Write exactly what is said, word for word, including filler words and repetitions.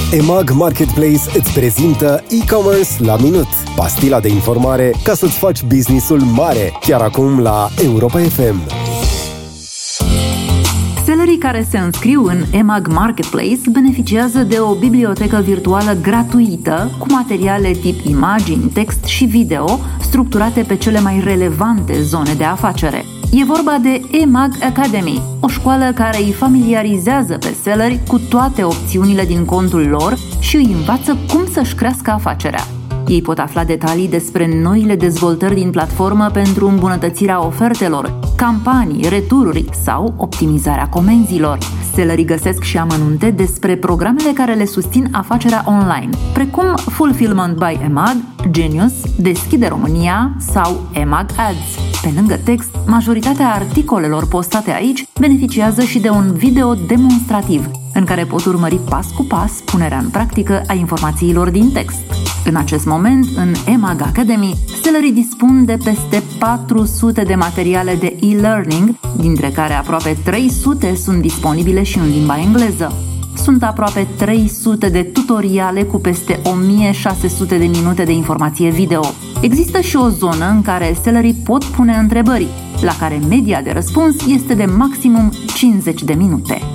EMAG Marketplace îți prezintă e-commerce la minut. Pastila de informare ca să-ți faci business-ul mare. Chiar acum la Europa F M. Sellerii care se înscriu în EMAG Marketplace beneficiază de o bibliotecă virtuală gratuită cu materiale tip imagini, text și video structurate pe cele mai relevante zone de afacere. E vorba de EMAG Academy, o școală care îi familiarizează pe selleri cu toate opțiunile din contul lor și îi învață cum să-și crească afacerea. Ei pot afla detalii despre noile dezvoltări din platformă pentru îmbunătățirea ofertelor, campanii, retururi sau optimizarea comenzilor. Sellerii găsesc și amănunte despre programele care le susțin afacerea online, precum Fulfillment by EMAG, Genius, Deschide România sau EMAG Ads. Pe lângă text, majoritatea articolelor postate aici beneficiază și de un video demonstrativ, în care pot urmări pas cu pas punerea în practică a informațiilor din text. În acest moment, în EMAG Academy, sellerii dispun de peste patru sute de materiale de e-learning, dintre care aproape trei sute sunt disponibile și în limba engleză. Sunt aproape trei sute de tutoriale cu peste o mie șase sute de minute de informație video. Există și o zonă în care sellerii pot pune întrebări, la care media de răspuns este de maximum cincizeci de minute.